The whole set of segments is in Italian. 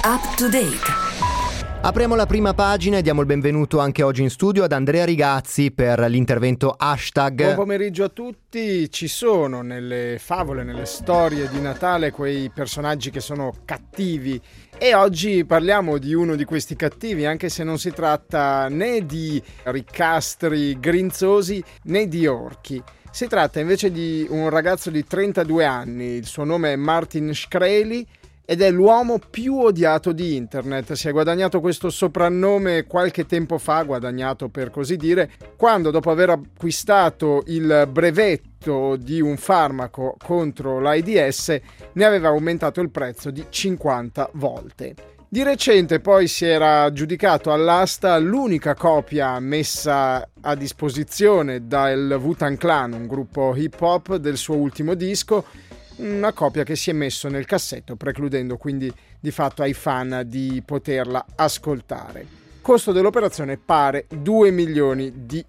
Up to date. Apriamo la prima pagina e diamo il benvenuto anche oggi in studio ad Andrea Rigazzi per l'intervento hashtag. Buon pomeriggio a tutti. Ci sono nelle favole, nelle storie di Natale quei personaggi che sono cattivi e oggi parliamo di uno di questi cattivi, anche se non si tratta né di riccastri grinzosi né di orchi. Si tratta invece di un ragazzo di 32 anni, il suo nome è Martin Shkreli ed è l'uomo più odiato di internet. Si è guadagnato questo soprannome qualche tempo fa, guadagnato per così dire, quando dopo aver acquistato il brevetto di un farmaco contro l'AIDS ne aveva aumentato il prezzo di 50 volte. Di recente poi si era aggiudicato all'asta l'unica copia messa a disposizione dal Wu-Tang Clan, un gruppo hip hop, del suo ultimo disco, una copia che si è messo nel cassetto, precludendo quindi di fatto ai fan di poterla ascoltare. Costo dell'operazione pare $2 milioni.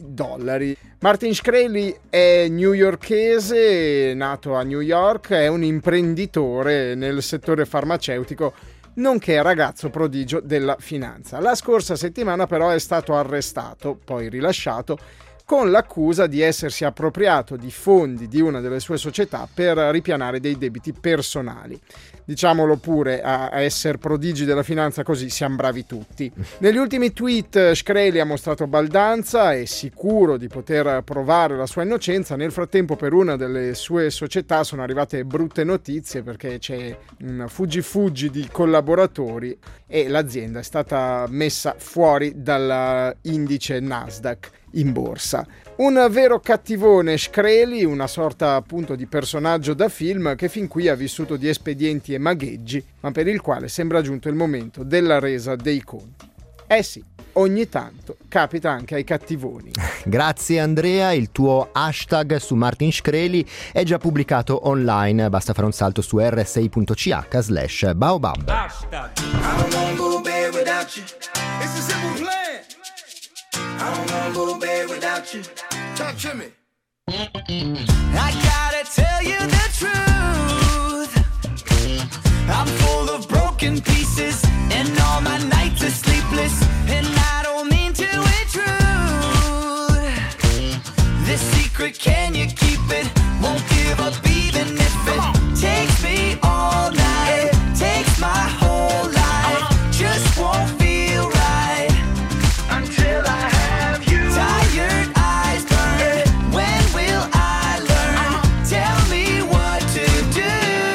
Martin Shkreli è newyorkese, nato a New York, è un imprenditore nel settore farmaceutico, nonché ragazzo prodigio della finanza. La scorsa settimana però è stato arrestato, poi rilasciato, con l'accusa di essersi appropriato di fondi di una delle sue società per ripianare dei debiti personali. Diciamolo pure, a essere prodigi della finanza così siamo bravi tutti. Negli ultimi tweet Shkreli ha mostrato baldanza e sicuro di poter provare la sua innocenza. Nel frattempo per una delle sue società sono arrivate brutte notizie perché c'è un fuggi di collaboratori e l'azienda è stata messa fuori dall'indice Nasdaq in borsa. Un vero cattivone Shkreli, una sorta appunto di personaggio da film che fin qui ha vissuto di espedienti e magheggi, ma per il quale sembra giunto il momento della resa dei conti. Eh sì, ogni tanto capita anche ai cattivoni. Grazie Andrea, il tuo hashtag su Martin Shkreli è già pubblicato online, basta fare un salto su rsi.ch/baobab. Hashtag. I don't wanna go to bed without you. It's a simple plan. I don't wanna go to bed without you. Talk to me. I gotta tell you the truth. I'm full of broken pieces and all my nights are sleepless. And I don't mean to intrude. This secret, can you keep it? Won't give up even if it takes me all night. Takes my whole life. Just won't feel right until I have you. Tired eyes burn. When will I learn? Tell me what to do.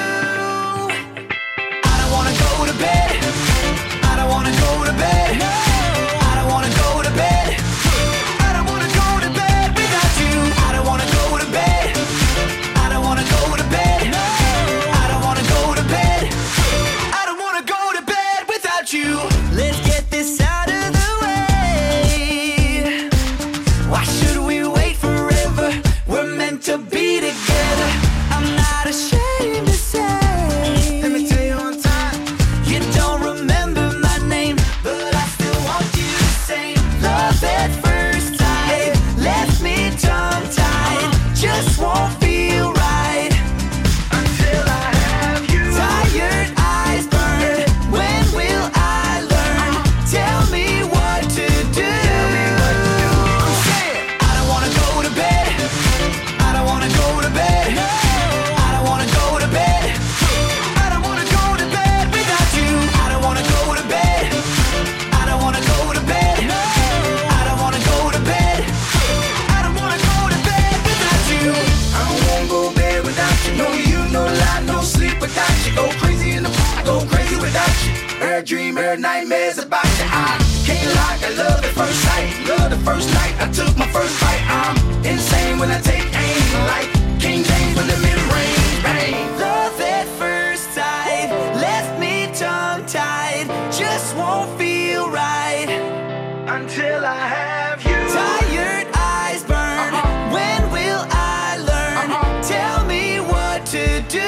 I don't wanna go to bed. I don't wanna go to bed. I don't wanna go to bed. I don't wanna go to bed without you. I don't wanna go to bed. I don't wanna go to bed. I don't wanna go to bed. I don't wanna go to bed without you. Let's get this out of the way. Why should we wait forever? We're meant to be together. I'm not ashamed to say. Let me tell you one time. You don't remember my name, but I still want you the same. Love at first sight left me tongue-tied. Just won't feel right until I have you. Tired eyes burn. When will I learn? Tell me what to do. I'm saying I don't wanna go to bed. I don't wanna go to bed. I don't wanna go to bed. I don't wanna go to bed without you. I don't wanna go to bed. I don't wanna go to bed. I don't wanna go to bed. I don't wanna go to bed without you. I don't wanna go to bed without you. No you, no lie, no sleep without you. Go crazy in the I go crazy without you. Every dream, every nightmares about you. I can't lie, I love at first sight. Love the first night I took my first bite. I'm insane when I take aim, like King James when the mid-range bang. Love at first sight left me tongue-tied. Just won't feel right until I have you. Tired eyes burn. When will I learn? Tell me what to do.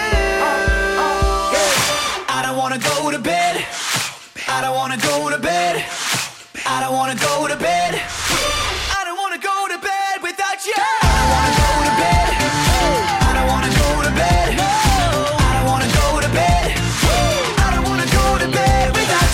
I don't wanna go to bed. I don't wanna go to bed. I don't wanna go to bed. I don't wanna go to bed without you. I don't wanna go to bed. I don't wanna go to bed. I don't wanna go to bed. I don't wanna go to bed without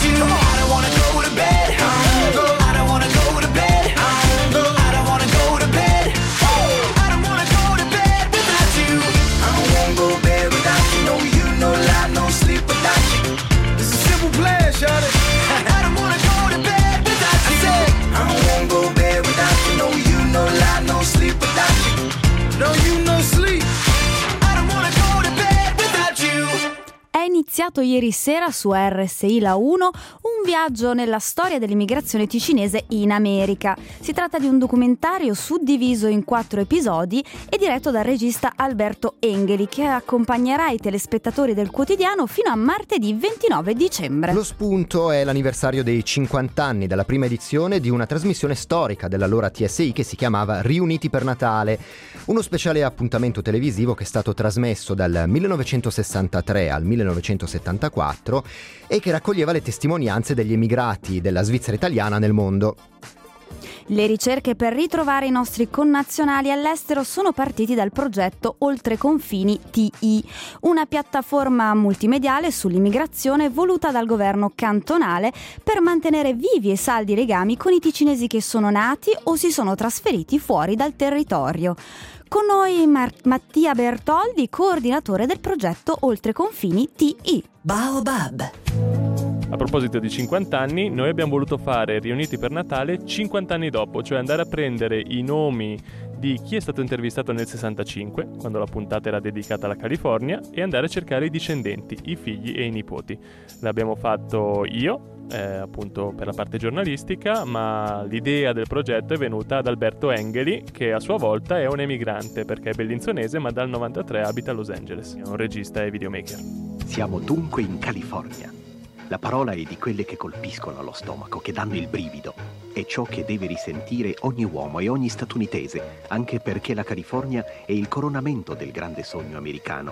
È iniziato ieri sera su RSI La 1 un viaggio nella storia dell'immigrazione ticinese in America. Si tratta di un documentario suddiviso in 4 episodi e diretto dal regista Alberto Engeli, che accompagnerà i telespettatori del quotidiano fino a martedì 29 dicembre. Lo spunto è l'anniversario dei 50 anni dalla prima edizione di una trasmissione storica dell'allora TSI che si chiamava Riuniti per Natale, uno speciale appuntamento televisivo che è stato trasmesso dal 1963 al 1974 e che raccoglieva le testimonianze degli emigrati della Svizzera italiana nel mondo. Le ricerche per ritrovare i nostri connazionali all'estero sono partiti dal progetto Oltre Confini TI, una piattaforma multimediale sull'immigrazione voluta dal governo cantonale per mantenere vivi e saldi i legami con i ticinesi che sono nati o si sono trasferiti fuori dal territorio. Con noi Mattia Bertoldi, coordinatore del progetto Oltre Confini TI. Baobab. A proposito di 50 anni, noi abbiamo voluto fare Riuniti per Natale 50 anni dopo, cioè andare a prendere i nomi di chi è stato intervistato nel 65, quando la puntata era dedicata alla California, e andare a cercare i discendenti, i figli e i nipoti. L'abbiamo fatto io, appunto per la parte giornalistica, ma l'idea del progetto è venuta ad Alberto Engeli, che a sua volta è un emigrante perché è bellinzonese ma dal 93 abita a Los Angeles. È un regista e videomaker. Siamo dunque in California. La parola è di quelle che colpiscono lo stomaco, che danno il brivido. È ciò che deve risentire ogni uomo e ogni statunitense, anche perché la California è il coronamento del grande sogno americano.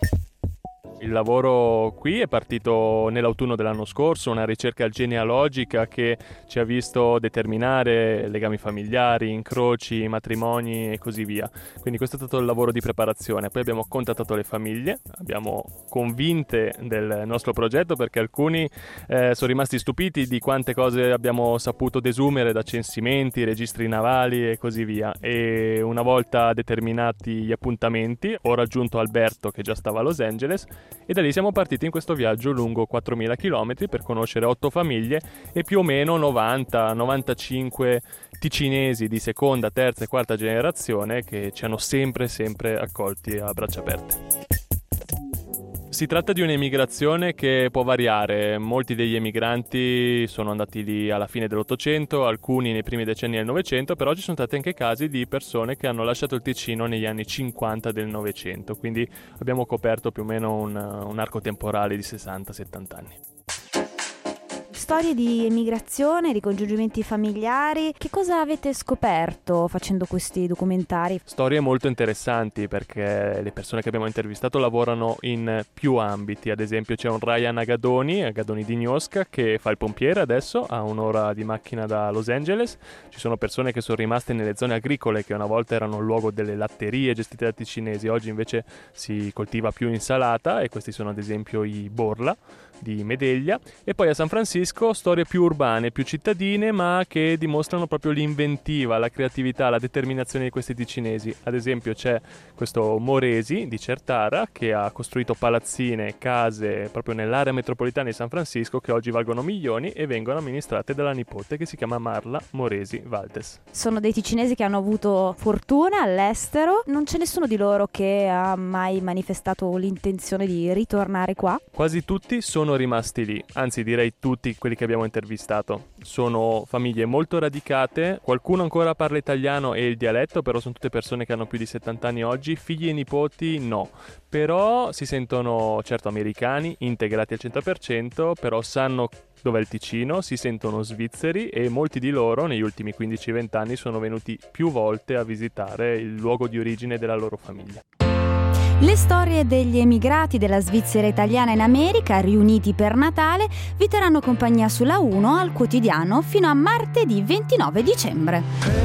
Il lavoro qui è partito nell'autunno dell'anno scorso, una ricerca genealogica che ci ha visto determinare legami familiari, incroci, matrimoni e così via. Quindi questo è stato il lavoro di preparazione. Poi abbiamo contattato le famiglie, abbiamo convinte del nostro progetto perché alcuni sono rimasti stupiti di quante cose abbiamo saputo desumere da censimenti, registri navali e così via. E una volta determinati gli appuntamenti ho raggiunto Alberto che già stava a Los Angeles e da lì siamo partiti in questo viaggio lungo 4.000 km per conoscere 8 famiglie e più o meno 90-95 ticinesi di seconda, terza e quarta generazione che ci hanno sempre accolti a braccia aperte. Si tratta di un'emigrazione che può variare. Molti degli emigranti sono andati lì alla fine dell'Ottocento, alcuni nei primi decenni del Novecento, però ci sono stati anche casi di persone che hanno lasciato il Ticino negli anni 50 del Novecento, quindi abbiamo coperto più o meno un arco temporale di 60-70 anni. Storie di emigrazione, ricongiungimenti familiari. Che cosa avete scoperto facendo questi documentari? Storie molto interessanti perché le persone che abbiamo intervistato lavorano in più ambiti. Ad esempio c'è un Ryan a Gadoni di Gnosca, che fa il pompiere adesso, a un'ora di macchina da Los Angeles. Ci sono persone che sono rimaste nelle zone agricole che una volta erano il luogo delle latterie gestite da ticinesi, oggi invece si coltiva più insalata e questi sono ad esempio i Borla di Medeglia. E poi a San Francisco storie più urbane, più cittadine, ma che dimostrano proprio l'inventiva, la creatività, la determinazione di questi ticinesi. Ad esempio c'è questo Moresi di Certara che ha costruito palazzine, case proprio nell'area metropolitana di San Francisco che oggi valgono milioni e vengono amministrate dalla nipote che si chiama Marla Moresi Valdes. Sono dei ticinesi che hanno avuto fortuna all'estero. Non c'è nessuno di loro che ha mai manifestato l'intenzione di ritornare qua? Quasi tutti sono rimasti lì, anzi direi tutti quelli che abbiamo intervistato. Sono famiglie molto radicate, qualcuno ancora parla italiano e il dialetto, però sono tutte persone che hanno più di 70 anni oggi, figli e nipoti no, però si sentono certo americani, integrati al 100%, però sanno dov'è il Ticino, si sentono svizzeri e molti di loro negli ultimi 15-20 anni sono venuti più volte a visitare il luogo di origine della loro famiglia. Le storie degli emigrati della Svizzera italiana in America, riuniti per Natale, vi terranno compagnia sulla 1 al quotidiano fino a martedì 29 dicembre.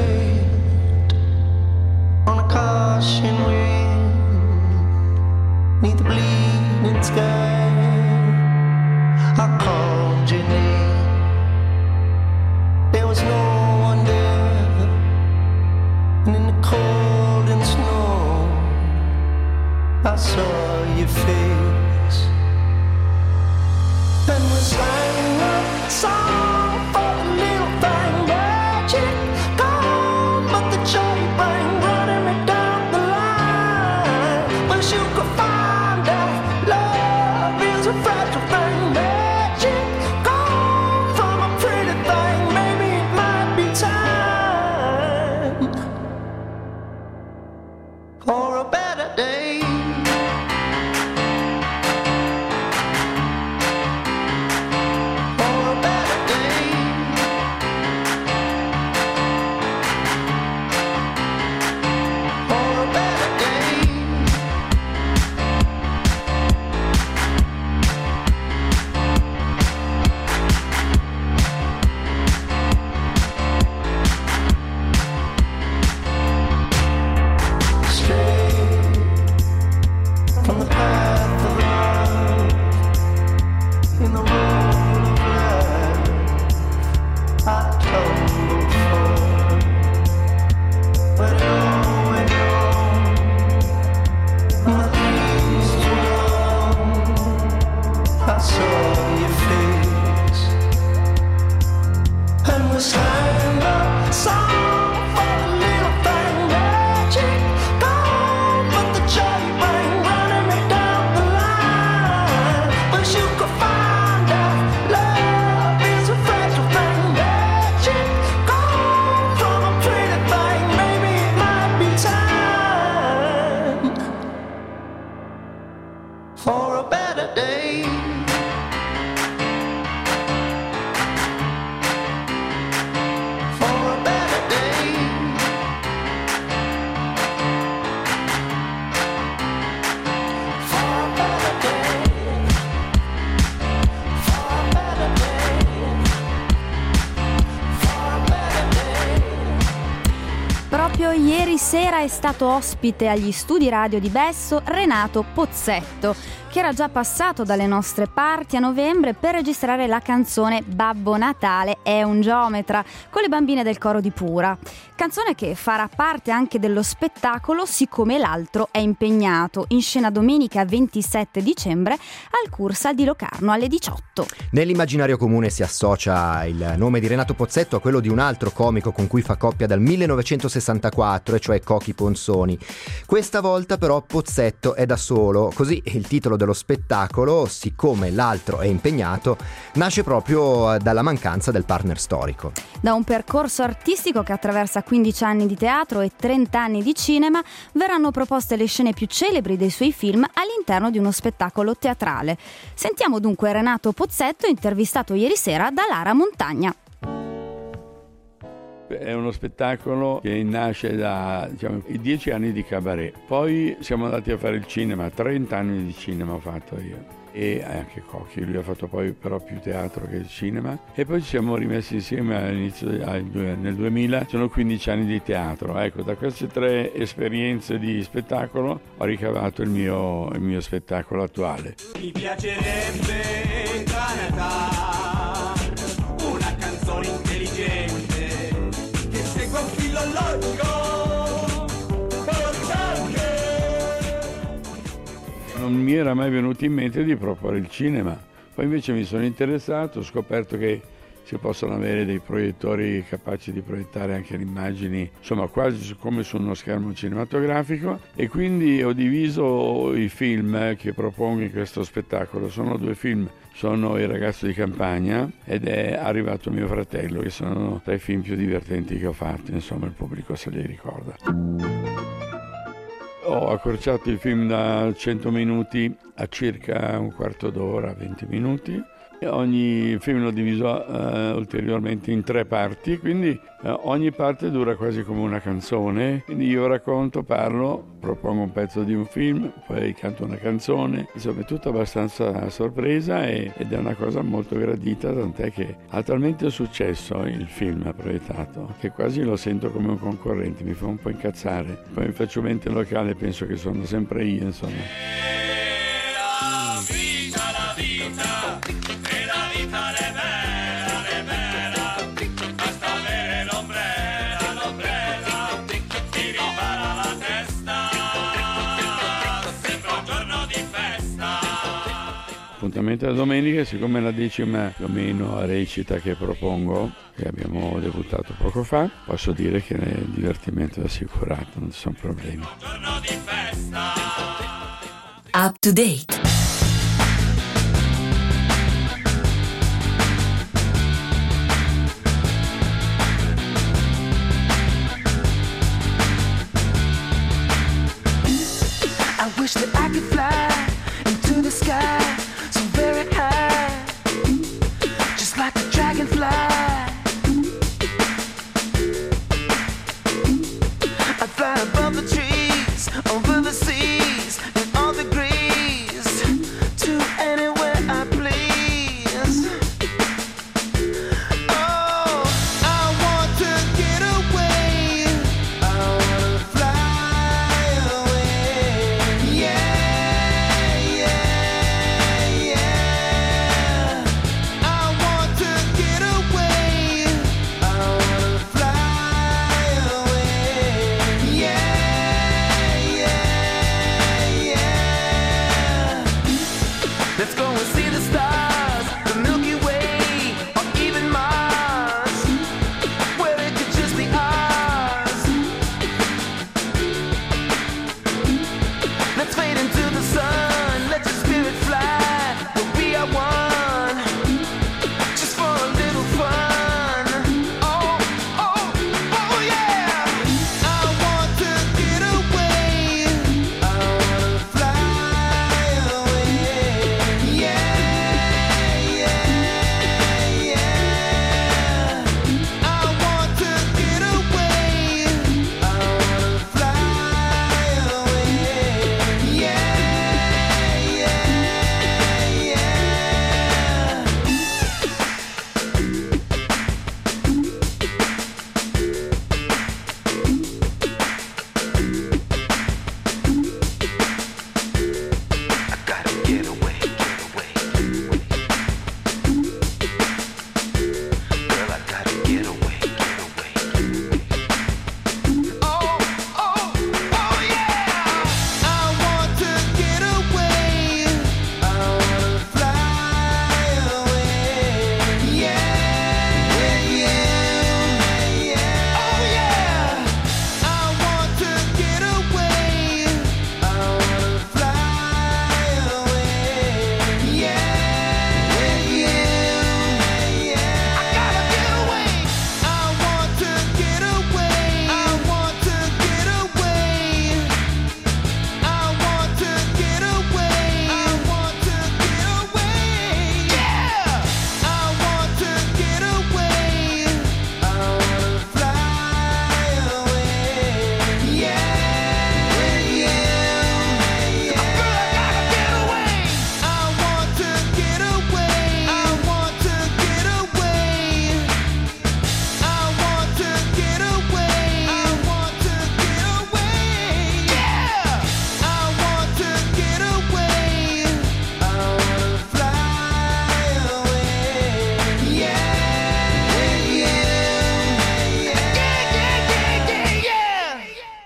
I saw your face and we sang a song for the little thing, magic gone, but the joy you bring running me down the line. Wish you could find out love Ieri sera è stato ospite agli studi radio di Besso Renato Pozzetto, che era già passato dalle nostre parti a novembre per registrare la canzone Babbo Natale è un geometra con le bambine del coro di Pura. Canzone che farà parte anche dello spettacolo Siccome l'altro è impegnato, in scena domenica 27 dicembre al Cursal di Locarno alle 18. Nell'immaginario comune si associa il nome di Renato Pozzetto a quello di un altro comico con cui fa coppia dal 1964, e cioè Cochi Ponzoni. Questa volta però Pozzetto è da solo, così il titolo dello spettacolo, Siccome l'altro è impegnato, nasce proprio dalla mancanza del partner storico. Da un percorso artistico che attraversa 15 anni di teatro e 30 anni di cinema, verranno proposte le scene più celebri dei suoi film all'interno di uno spettacolo teatrale. Sentiamo dunque Renato Pozzetto, intervistato ieri sera da Lara Montagna. È uno spettacolo che nasce da i 10 anni di cabaret. Poi siamo andati a fare il cinema, 30 anni di cinema ho fatto io. E anche Cocchi, lui ha fatto poi però più teatro che cinema. E poi ci siamo rimessi insieme nel 2000, sono 15 anni di teatro. Ecco, da queste 3 esperienze di spettacolo ho ricavato il mio spettacolo attuale. Mi piacerebbe cantare una canzone intelligente che segua un filo logico. Non mi era mai venuto in mente di proporre il cinema, poi invece mi sono interessato, ho scoperto che si possono avere dei proiettori capaci di proiettare anche le immagini, insomma quasi come su uno schermo cinematografico, e quindi ho diviso i film che propongo in questo spettacolo. Sono 2 film, sono Il ragazzo di campagna ed è Arrivato mio fratello, che sono tra i film più divertenti che ho fatto, insomma il pubblico se li ricorda. Ho accorciato il film da 100 minuti a circa un quarto d'ora, 20 minuti. E ogni film l'ho diviso ulteriormente in 3 parti, quindi ogni parte dura quasi come una canzone. Quindi io racconto, parlo, propongo un pezzo di un film, poi canto una canzone. Insomma è tutto abbastanza a sorpresa ed è una cosa molto gradita, tant'è che ha talmente successo il film proiettato che quasi lo sento come un concorrente, mi fa un po' incazzare. Poi mi faccio mente locale, penso che sono sempre io, insomma. L'appuntamento è domenica, siccome è la 10ª più o meno recita che propongo, che abbiamo debuttato poco fa, posso dire che il divertimento è assicurato, non ci sono problemi. Up to date. I wish that I could fly into the sky so very high, just like a dragonfly. I'd fly above the trees, over the seas, in all degrees, to anywhere I please. Oh, I want to get away, I want to fly away. Yeah, yeah, yeah. I want to get away, I want to fly away. Yeah, yeah, yeah. Let's go and see the stars, the Milky Way, or even Mars, where it could just be ours. Let's fade into the sun, let your spirit fly, we are one, just for a little fun. Oh, oh, oh yeah. I want to get away, I want to fly away. Yeah,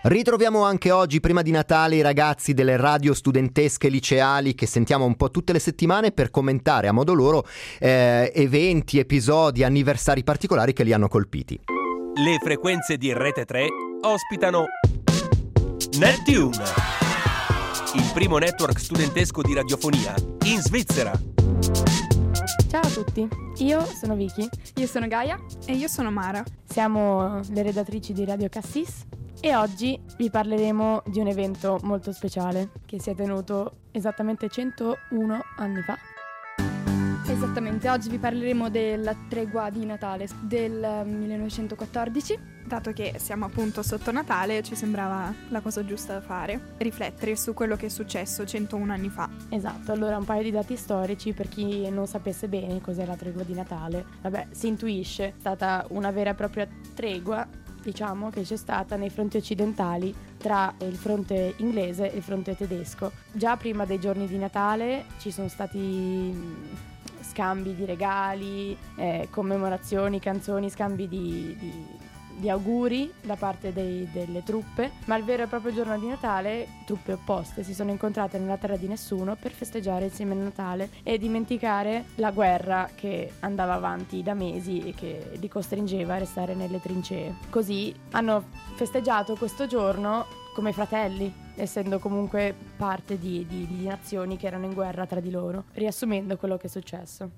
Ritroviamo anche oggi, prima di Natale, i ragazzi delle radio studentesche liceali che sentiamo un po' tutte le settimane per commentare a modo loro eventi, episodi, anniversari particolari che li hanno colpiti. Le frequenze di Rete 3 ospitano Neptune, il primo network studentesco di radiofonia in Svizzera. Ciao a tutti, io sono Vicky. Io sono Gaia. E io sono Mara. Siamo le redattrici di Radio Cassis e oggi vi parleremo di un evento molto speciale che si è tenuto esattamente 101 anni fa. Esattamente, oggi vi parleremo della tregua di Natale del 1914. Dato che siamo appunto sotto Natale, ci sembrava la cosa giusta da fare, riflettere su quello che è successo 101 anni fa. Esatto, allora un paio di dati storici per chi non sapesse bene cos'è la tregua di Natale. Vabbè, si intuisce, è stata una vera e propria tregua, diciamo, che c'è stata nei fronti occidentali tra il fronte inglese e il fronte tedesco. Già prima dei giorni di Natale ci sono stati scambi di regali, commemorazioni, canzoni, scambi di auguri da parte delle truppe, ma il vero e proprio giorno di Natale truppe opposte si sono incontrate nella terra di nessuno per festeggiare insieme il Natale e dimenticare la guerra che andava avanti da mesi e che li costringeva a restare nelle trincee. Così hanno festeggiato questo giorno come fratelli, essendo comunque parte di nazioni che erano in guerra tra di loro, riassumendo quello che è successo.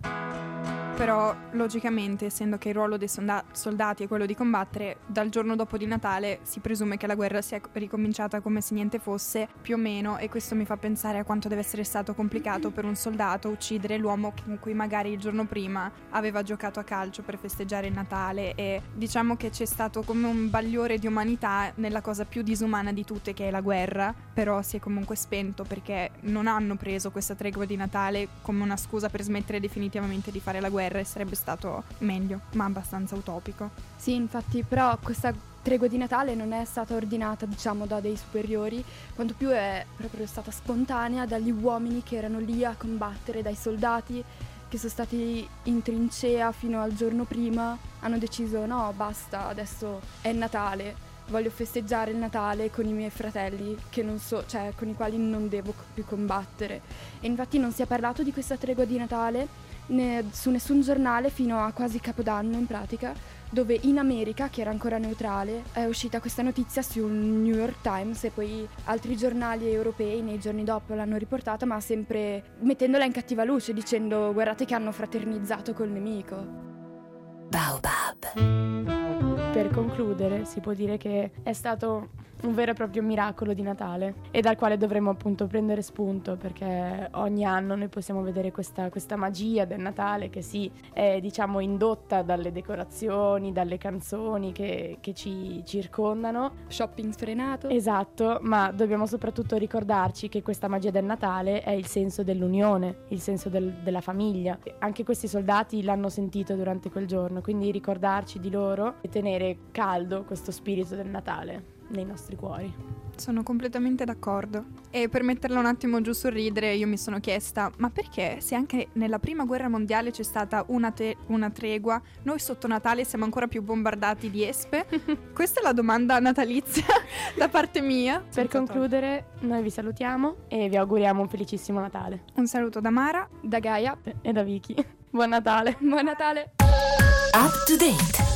Però, logicamente, essendo che il ruolo dei soldati è quello di combattere, dal giorno dopo di Natale si presume che la guerra sia ricominciata come se niente fosse, più o meno, e questo mi fa pensare a quanto deve essere stato complicato per un soldato uccidere l'uomo con cui magari il giorno prima aveva giocato a calcio per festeggiare il Natale, e diciamo che c'è stato come un bagliore di umanità nella cosa più disumana di tutte, che è la guerra, però si è comunque spento perché non hanno preso questa tregua di Natale come una scusa per smettere definitivamente di fare la guerra, e sarebbe stato meglio, ma abbastanza utopico. Sì, infatti, però questa tregua di Natale non è stata ordinata, diciamo, da dei superiori, quanto più è proprio stata spontanea dagli uomini che erano lì a combattere, dai soldati che sono stati in trincea fino al giorno prima, hanno deciso no, basta, adesso è Natale, voglio festeggiare il Natale con i miei fratelli che non so, cioè con i quali non devo più combattere. E infatti non si è parlato di questa tregua di Natale su nessun giornale fino a quasi Capodanno, in pratica, dove in America, che era ancora neutrale, è uscita questa notizia sul New York Times, e poi altri giornali europei nei giorni dopo l'hanno riportata, ma sempre mettendola in cattiva luce, dicendo guardate che hanno fraternizzato col nemico. Baobab. Per concludere, si può dire che è stato un vero e proprio miracolo di Natale e dal quale dovremmo appunto prendere spunto, perché ogni anno noi possiamo vedere questa magia del Natale che sì, è diciamo indotta dalle decorazioni, dalle canzoni che ci circondano, shopping sfrenato. Esatto, ma dobbiamo soprattutto ricordarci che questa magia del Natale è il senso dell'unione, il senso della famiglia. Anche questi soldati l'hanno sentito durante quel giorno, quindi ricordarci di loro e tenere caldo questo spirito del Natale nei nostri cuori. Sono completamente d'accordo. E per metterla un attimo giù sul ridere, io mi sono chiesta, ma perché se anche nella prima guerra mondiale c'è stata una tregua, noi sotto Natale siamo ancora più bombardati di espe? Questa è la domanda natalizia da parte mia. Per concludere, noi vi salutiamo e vi auguriamo un felicissimo Natale. Un saluto da Mara, da Gaia e da Vicky. Buon Natale. Buon Natale. Up to date.